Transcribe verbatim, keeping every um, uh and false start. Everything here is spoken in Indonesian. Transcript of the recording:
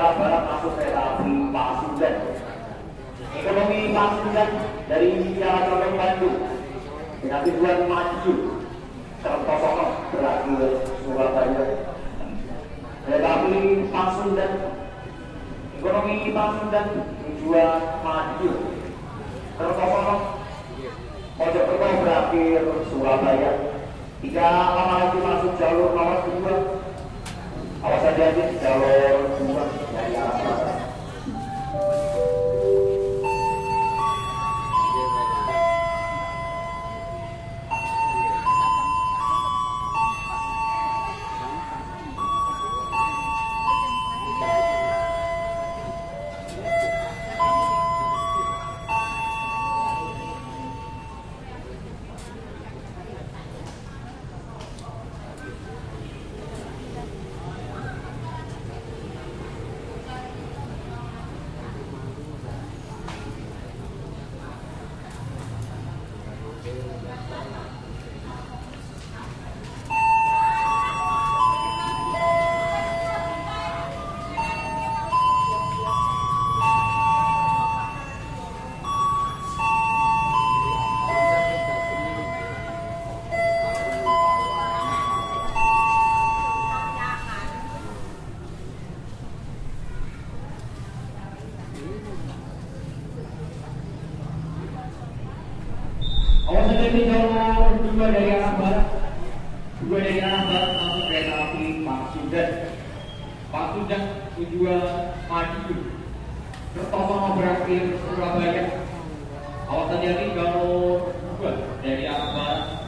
arah barat masuk kereta api Pasundan. Ekonomi Pasundan dari Jalan Tol Bandung dengan tujuan maju Kertosono berakhir Surabaya. Kereta api Pasundan, ekonomi Pasundan tujuan maju Kertosono Mojokerto berakhir Surabaya. Jika lama lagi masuk jalur nomor dua, awas hati-hati jalur dua dari arah barat. Awas hati-hati jalur dua dari arah barat, dua dari arah barat masuk kereta api Pasundan. Pasundan tujuan maju Kertosono berakhir Surabaya. Awas hati-hati jalur dua dari arah barat.